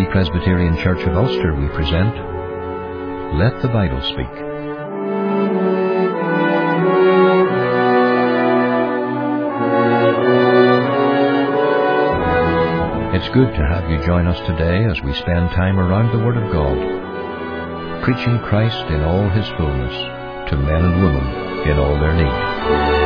Free Presbyterian Church of Ulster, we present Let the Bible Speak. It's good to have you join us today as we spend time around the Word of God, preaching Christ in all His fullness to men and women in all their need.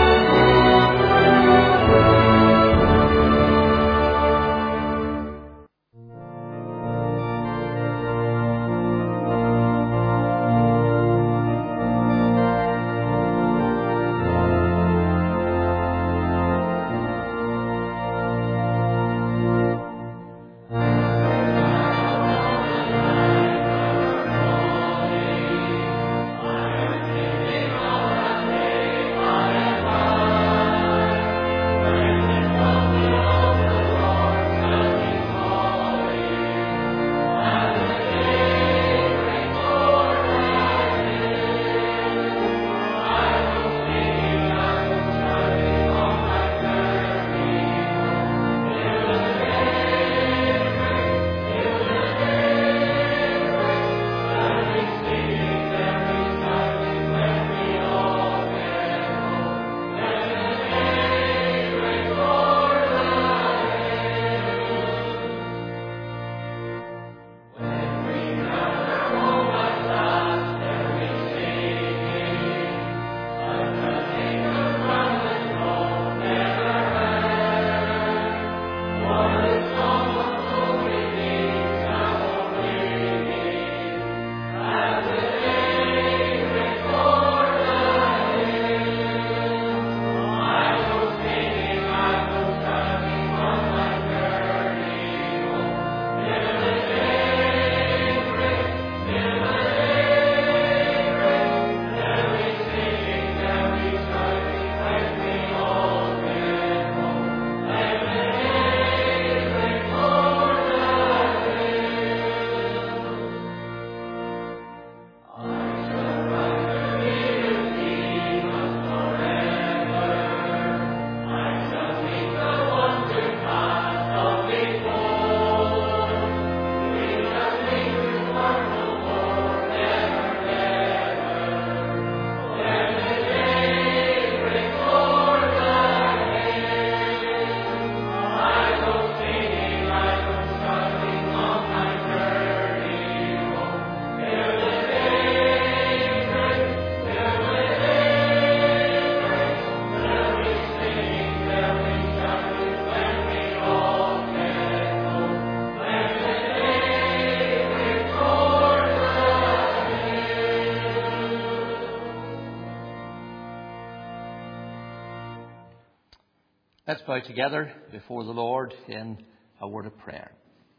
Let's bow together before the Lord in a word of prayer.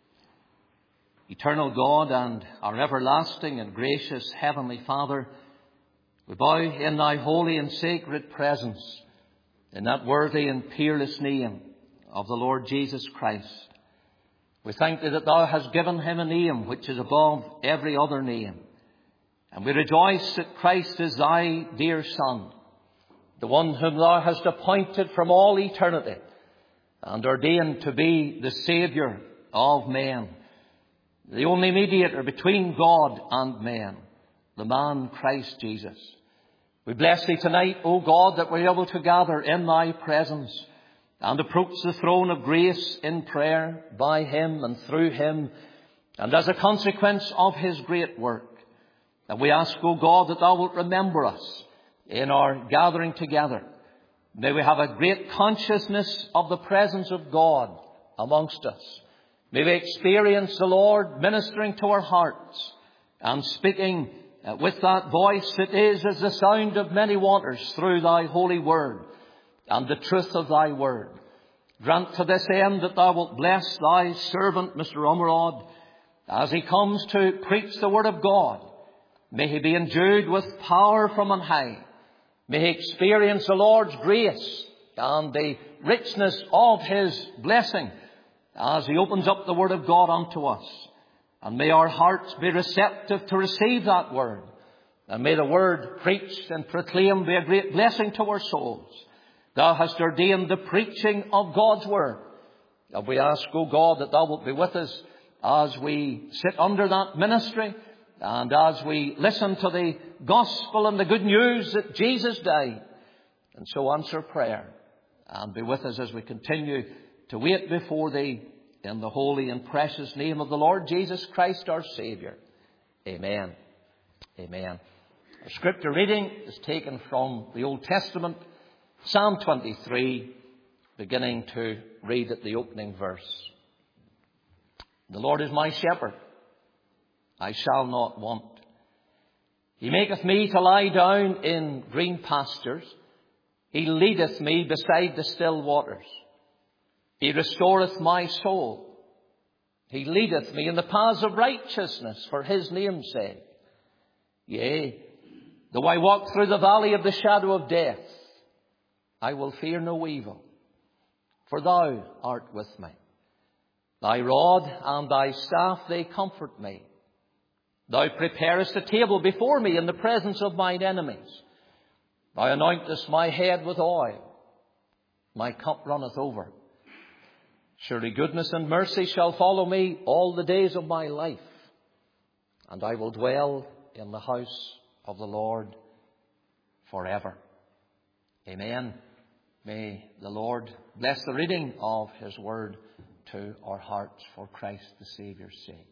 Eternal God and our everlasting and gracious Heavenly Father, we bow in Thy holy and sacred presence in that worthy and peerless name of the Lord Jesus Christ. We thank Thee that Thou hast given Him a name which is above every other name. And we rejoice that Christ is Thy dear Son, the one whom Thou hast appointed from all eternity and ordained to be the Saviour of men, the only mediator between God and men, the man Christ Jesus. We bless Thee tonight, O God, that we're able to gather in Thy presence and approach the throne of grace in prayer by Him and through Him, and as a consequence of His great work. And we ask, O God, that Thou wilt remember us in our gathering together. May we have a great consciousness of the presence of God amongst us. May we experience the Lord ministering to our hearts and speaking with that voice that is as the sound of many waters through Thy holy word and the truth of Thy word. Grant to this end that Thou wilt bless Thy servant, Mr. Ummerod, as he comes to preach the word of God. May he be endued with power from on high. May he experience the Lord's grace and the richness of His blessing as He opens up the Word of God unto us. And may our hearts be receptive to receive that Word. And may the Word preached and proclaimed be a great blessing to our souls. Thou hast ordained the preaching of God's Word. And we ask, O God, that Thou wilt be with us as we sit under that ministry and as we listen to the gospel and the good news that Jesus died. And so answer prayer and be with us as we continue to wait before Thee in the holy and precious name of the Lord Jesus Christ, our Saviour. Amen. Amen. Our scripture reading is taken from the Old Testament, Psalm 23, beginning to read at the opening verse. The Lord is my shepherd, I shall not want. He maketh me to lie down in green pastures. He leadeth me beside the still waters. He restoreth my soul. He leadeth me in the paths of righteousness for His name's sake. Yea, though I walk through the valley of the shadow of death, I will fear no evil, for Thou art with me. Thy rod and Thy staff, they comfort me. Thou preparest a table before me in the presence of mine enemies. Thou anointest my head with oil. My cup runneth over. Surely goodness and mercy shall follow me all the days of my life, and I will dwell in the house of the Lord forever. Amen. May the Lord bless the reading of His word to our hearts for Christ the Saviour's sake.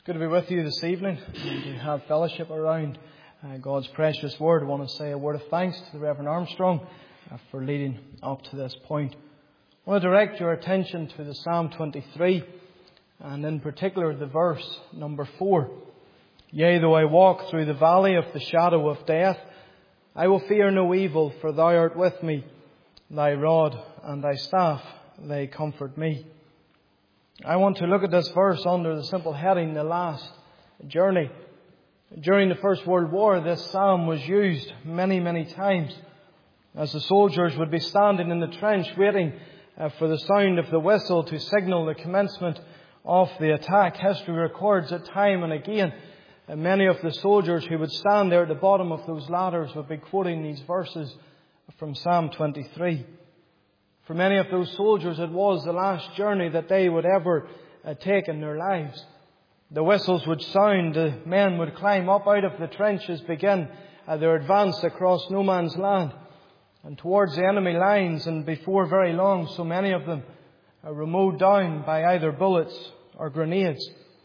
It's good to be with you this evening and to have fellowship around God's precious Word. I want to say a word of thanks to the Reverend Armstrong for leading up to this point. I want to direct your attention to the Psalm 23 and in particular the verse number 4. Yea, though I walk through the valley of the shadow of death, I will fear no evil, for thou art with me. Thy rod and thy staff, they comfort me. I want to look at this verse under the simple heading, the last journey. During the First World War, this psalm was used many, many times as the soldiers would be standing in the trench waiting for the sound of the whistle to signal the commencement of the attack. History records that time and again, many of the soldiers who would stand there at the bottom of those ladders would be quoting these verses from Psalm 23. For many of those soldiers, it was the last journey that they would ever take in their lives. The whistles would sound, the men would climb up out of the trenches, begin their advance across no man's land and towards the enemy lines, and before very long, so many of them were mowed down by either bullets or grenades.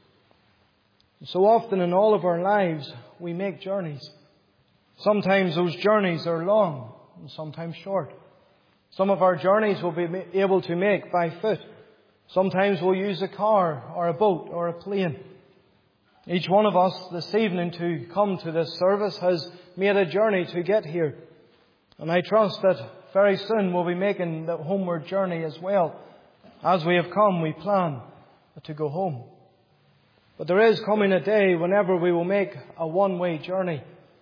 So often in all of our lives, we make journeys. Sometimes those journeys are long and sometimes short. Some of our journeys we'll be able to make by foot. Sometimes we'll use a car or a boat or a plane. Each one of us this evening to come to this service has made a journey to get here. And I trust that very soon we'll be making the homeward journey as well. As we have come, we plan to go home. But there is coming a day whenever we will make a one-way journey.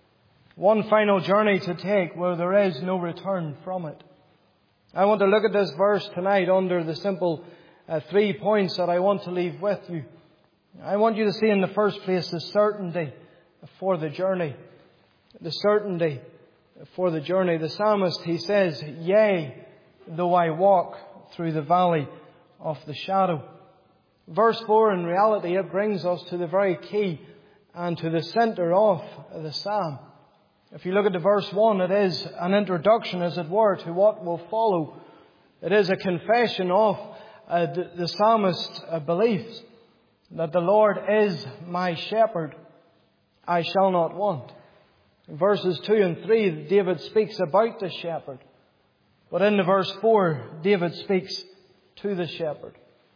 One final journey to take where there is no return from it. I want to look at this verse tonight under the simple 3 points that I want to leave with you. I want you to see in the first place the certainty for the journey. The certainty for the journey. The psalmist, he says, yea, though I walk through the valley of the shadow. Verse 4, in reality, it brings us to the very key and to the centre of the psalm. If you look at the verse 1, it is an introduction, as it were, to what will follow. It is a confession of the psalmist's beliefs that the Lord is my shepherd, I shall not want. In verses 2 and 3, David speaks about the shepherd. But in the verse 4, David speaks to the shepherd.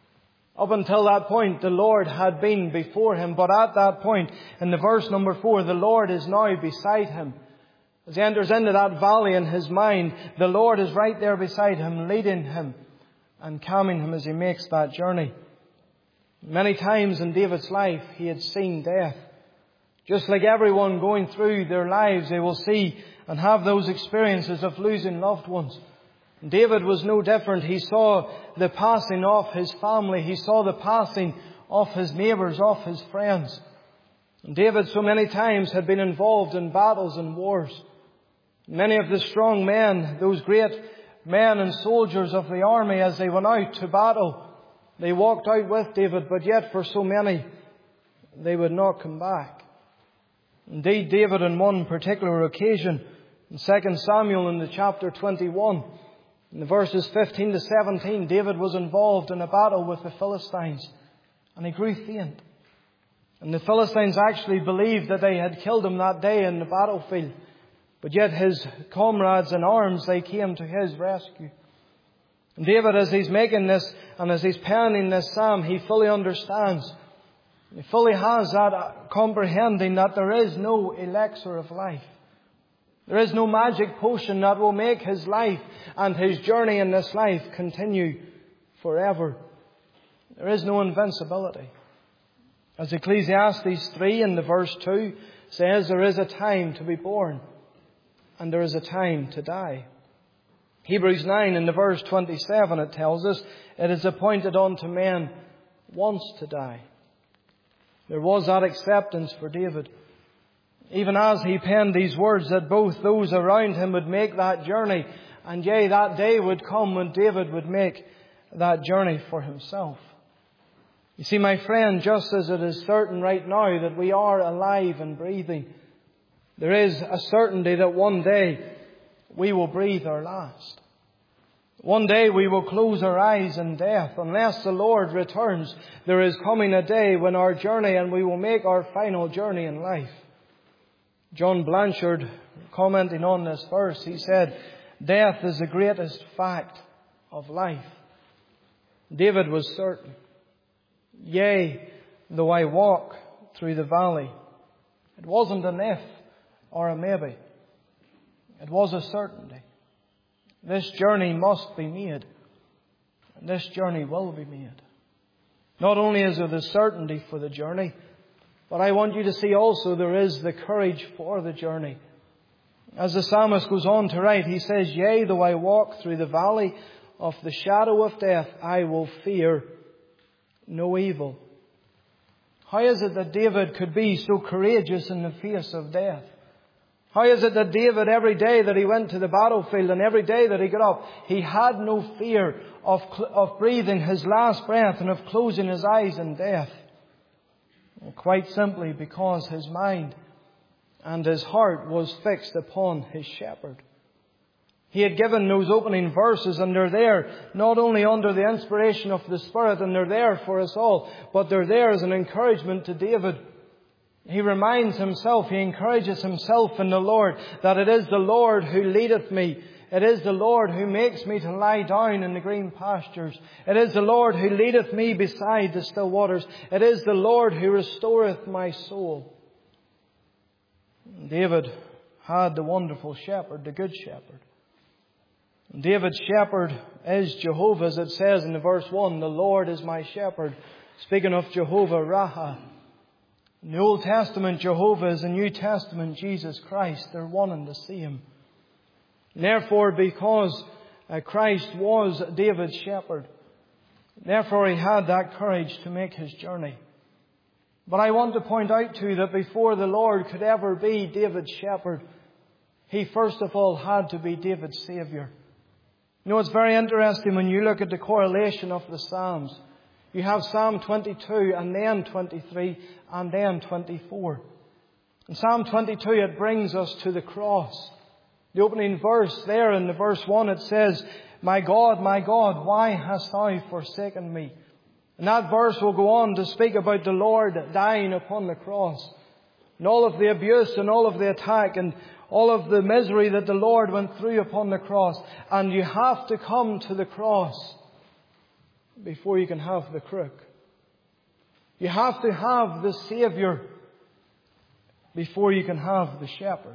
Up until that point, the Lord had been before him. But at that point, in the verse number 4, the Lord is now beside him. As he enters into that valley in his mind, the Lord is right there beside him, leading him and calming him as he makes that journey. Many times in David's life, he had seen death. Just like everyone going through their lives, they will see and have those experiences of losing loved ones. David was no different. He saw the passing of his family. He saw the passing of his neighbours, of his friends. And David so many times had been involved in battles and wars. Many of the strong men, those great men and soldiers of the army, as they went out to battle, they walked out with David, but yet for so many, they would not come back. Indeed, David on one particular occasion, in 2 Samuel in the chapter 21, in the verses 15 to 17, David was involved in a battle with the Philistines, and he grew faint. And the Philistines actually believed that they had killed him that day in the battlefield. But yet his comrades in arms, they came to his rescue. And David, as he's making this and as he's penning this psalm, he fully understands. He fully has that comprehending that there is no elixir of life. There is no magic potion that will make his life and his journey in this life continue forever. There is no invincibility. As Ecclesiastes 3 in the verse 2 says, there is a time to be born and there is a time to die. Hebrews 9 in the verse 27, it tells us, it is appointed unto men once to die. There was that acceptance for David. Even as he penned these words, that both those around him would make that journey, and yea, that day would come when David would make that journey for himself. You see, my friend, just as it is certain right now that we are alive and breathing, there is a certainty that one day we will breathe our last. One day we will close our eyes in death. Unless the Lord returns, there is coming a day when our journey and we will make our final journey in life. John Blanchard, commenting on this verse, he said, "Death is the greatest fact of life." David was certain. "Yea, though I walk through the valley." It wasn't an if or a maybe. It was a certainty. This journey must be made. And this journey will be made. Not only is there the certainty for the journey, but I want you to see also there is the courage for the journey. As the psalmist goes on to write, he says, "Yea, though I walk through the valley of the shadow of death, I will fear no evil." How is it that David could be so courageous in the face of death? How is it that David, every day that he went to the battlefield and every day that he got up, he had no fear of breathing his last breath and of closing his eyes in death? Well, quite simply because his mind and his heart was fixed upon his shepherd. He had given those opening verses, and they're there not only under the inspiration of the Spirit, and they're there for us all, but they're there as an encouragement to David. He reminds himself, he encourages himself in the Lord, that it is the Lord who leadeth me. It is the Lord who makes me to lie down in the green pastures. It is the Lord who leadeth me beside the still waters. It is the Lord who restoreth my soul. David had the wonderful shepherd, the good shepherd. David's shepherd is Jehovah, as it says in the verse 1, "The Lord is my shepherd," speaking of Jehovah Raha. In the Old Testament, Jehovah is the New Testament, Jesus Christ. They're one and the same. And therefore, because Christ was David's shepherd, therefore he had that courage to make his journey. But I want to point out to you that before the Lord could ever be David's shepherd, he first of all had to be David's Saviour. You know, it's very interesting when you look at the correlation of the Psalms. You have Psalm 22 and then 23 and then 24. In Psalm 22 it brings us to the cross. The opening verse there in the verse 1 it says, my God, why hast thou forsaken me?" And that verse will go on to speak about the Lord dying upon the cross. And all of the abuse and all of the attack and all of the misery that the Lord went through upon the cross. And you have to come to the cross before you can have the crook. You have to have the Saviour before you can have the shepherd.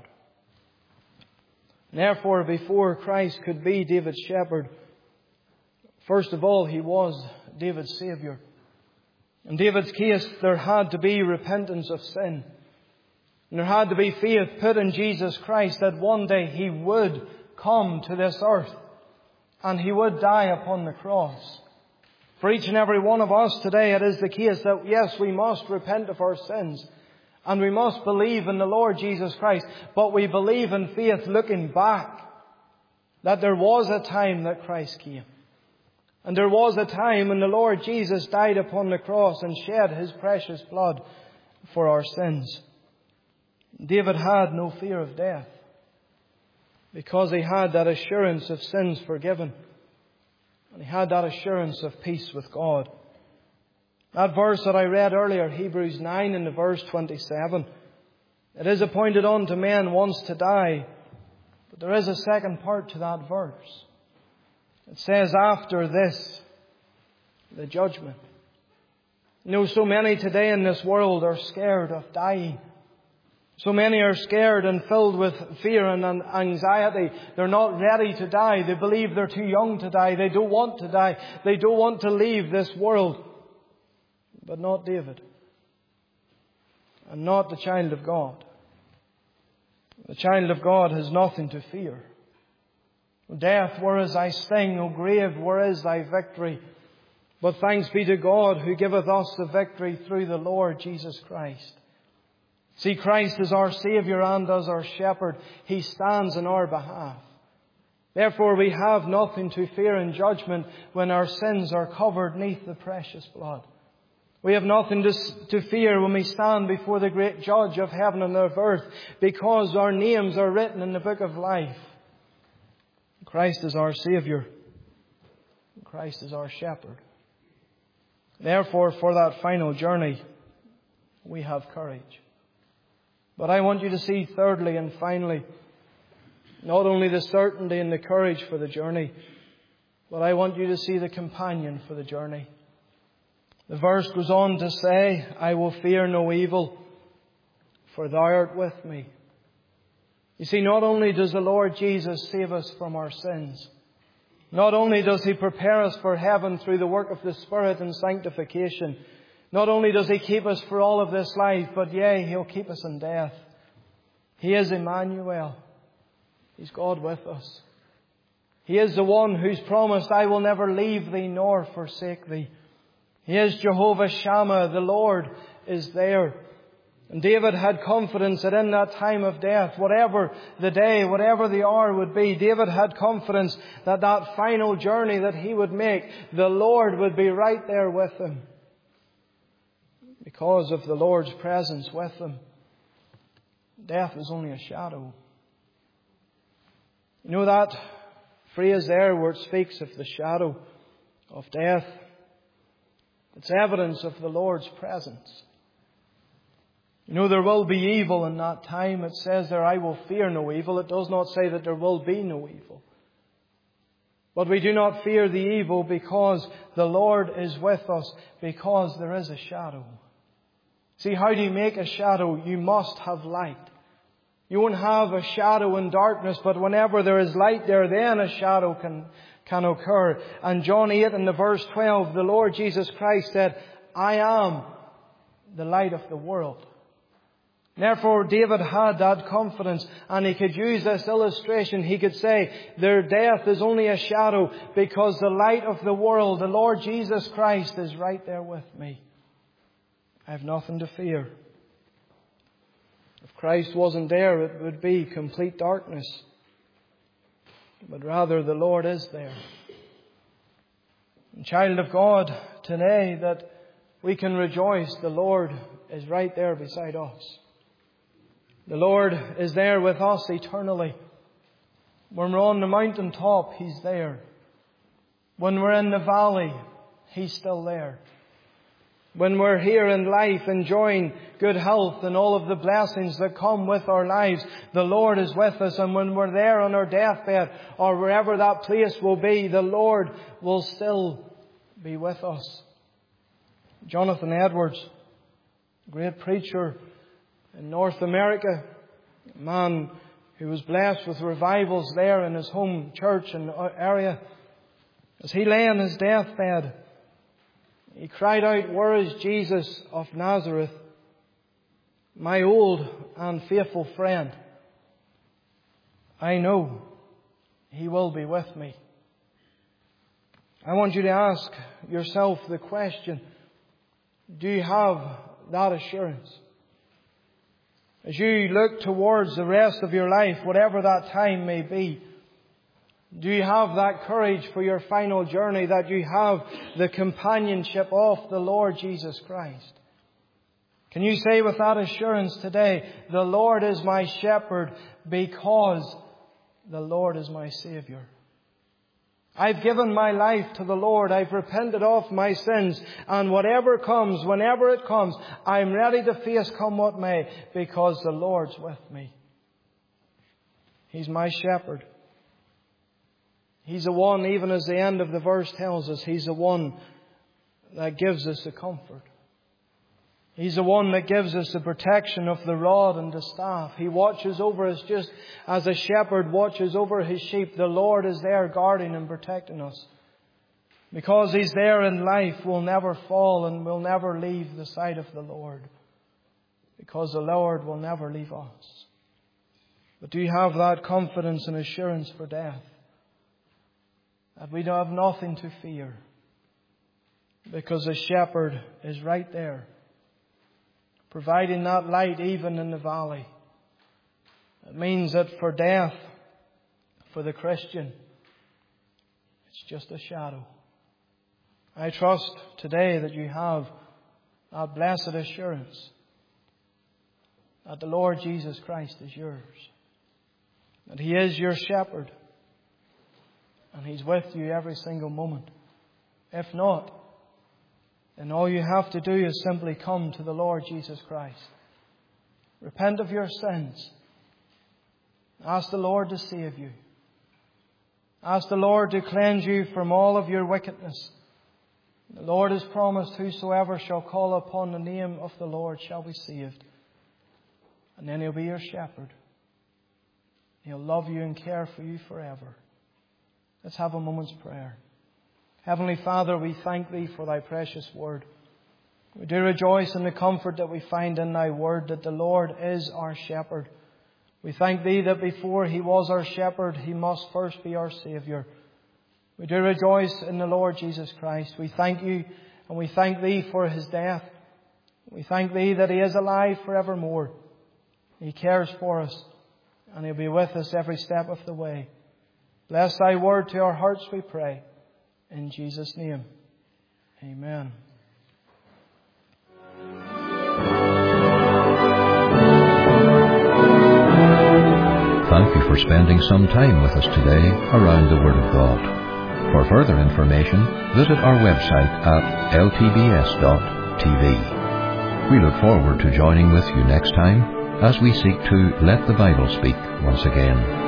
Therefore, before Christ could be David's shepherd, first of all, he was David's Saviour. In David's case, there had to be repentance of sin. And there had to be faith put in Jesus Christ that one day he would come to this earth and he would die upon the cross. For each and every one of us today, it is the case that yes, we must repent of our sins and we must believe in the Lord Jesus Christ, but we believe in faith looking back that there was a time that Christ came. And there was a time when the Lord Jesus died upon the cross and shed his precious blood for our sins. David had no fear of death because he had that assurance of sins forgiven. And he had that assurance of peace with God. That verse that I read earlier, Hebrews 9 in the verse 27. It is appointed unto men once to die. But there is a second part to that verse. It says, after this, the judgment. You know, so many today in this world are scared of dying. So many are scared and filled with fear and anxiety. They're not ready to die. They believe they're too young to die. They don't want to die. They don't want to leave this world. But not David. And not the child of God. The child of God has nothing to fear. Death, where is thy sting? O grave, where is thy victory? But thanks be to God who giveth us the victory through the Lord Jesus Christ. See, Christ is our Saviour and as our shepherd. He stands in our behalf. Therefore we have nothing to fear in judgment when our sins are covered neath the precious blood. We have nothing to fear when we stand before the great Judge of heaven and of earth, because our names are written in the book of life. Christ is our Saviour. Christ is our shepherd. Therefore, for that final journey, we have courage. But I want you to see, thirdly and finally, not only the certainty and the courage for the journey, but I want you to see the companion for the journey. The verse goes on to say, I will fear no evil, for thou art with me. You see, not only does the Lord Jesus save us from our sins, not only does He prepare us for heaven through the work of the Spirit and sanctification, not only does He keep us for all of this life, but yea, He'll keep us in death. He is Emmanuel. He's God with us. He is the one who's promised, I will never leave thee nor forsake thee. He is Jehovah Shammah. The Lord is there. And David had confidence that in that time of death, whatever the day, whatever the hour would be, David had confidence that that final journey that he would make, the Lord would be right there with him. Because of the Lord's presence with him, death is only a shadow. You know that phrase there where it speaks of the shadow of death? It's evidence of the Lord's presence. You know, there will be evil in that time. It says there, I will fear no evil. It does not say that there will be no evil. But we do not fear the evil because the Lord is with us, because there is a shadow. See, how do you make a shadow? You must have light. You won't have a shadow in darkness, but whenever there is light there, then a shadow can occur. And John 8 in the verse 12, the Lord Jesus Christ said, I am the light of the world. Therefore, David had that confidence, and he could use this illustration. He could say, their death is only a shadow because the light of the world, the Lord Jesus Christ, is right there with me. I have nothing to fear. If Christ wasn't there, it would be complete darkness. But rather, the Lord is there. And child of God, today that we can rejoice, the Lord is right there beside us. The Lord is there with us eternally. When we're on the mountaintop, He's there. When we're in the valley, He's still there. When we're here in life enjoying good health and all of the blessings that come with our lives, the Lord is with us. And when we're there on our deathbed or wherever that place will be, the Lord will still be with us. Jonathan Edwards, great preacher in North America, a man who was blessed with revivals there in his home church and area, as he lay on his deathbed, he cried out, where is Jesus of Nazareth, my old and faithful friend? I know He will be with me. I want you to ask yourself the question, do you have that assurance? As you look towards the rest of your life, whatever that time may be, do you have that courage for your final journey, that you have the companionship of the Lord Jesus Christ? Can you say with that assurance today, the Lord is my shepherd because the Lord is my Saviour? I've given my life to the Lord. I've repented of my sins. And whatever comes, whenever it comes, I'm ready to face come what may because the Lord's with me. He's my shepherd. He's the one, even as the end of the verse tells us, He's the one that gives us the comfort. He's the one that gives us the protection of the rod and the staff. He watches over us just as a shepherd watches over his sheep. The Lord is there guarding and protecting us. Because He's there in life, we'll never fall and we'll never leave the side of the Lord. Because the Lord will never leave us. But do you have that confidence and assurance for death? That we don't have nothing to fear. Because the shepherd is right there, providing that light even in the valley. It means that for death, for the Christian, it's just a shadow. I trust today that you have that blessed assurance that the Lord Jesus Christ is yours. That He is your shepherd. And He's with you every single moment. If not, then all you have to do is simply come to the Lord Jesus Christ. Repent of your sins. Ask the Lord to save you. Ask the Lord to cleanse you from all of your wickedness. The Lord has promised, whosoever shall call upon the name of the Lord shall be saved. And then He'll be your shepherd. He'll love you and care for you forever. Let's have a moment's prayer. Heavenly Father, we thank Thee for Thy precious word. We do rejoice in the comfort that we find in Thy word, that the Lord is our shepherd. We thank Thee that before He was our shepherd, He must first be our Saviour. We do rejoice in the Lord Jesus Christ. We thank You and we thank Thee for His death. We thank Thee that He is alive forevermore. He cares for us and He'll be with us every step of the way. Bless Thy word to our hearts, we pray. In Jesus' name, amen. Thank you for spending some time with us today around the Word of God. For further information, visit our website at ltbs.tv. We look forward to joining with you next time as we seek to let the Bible speak once again.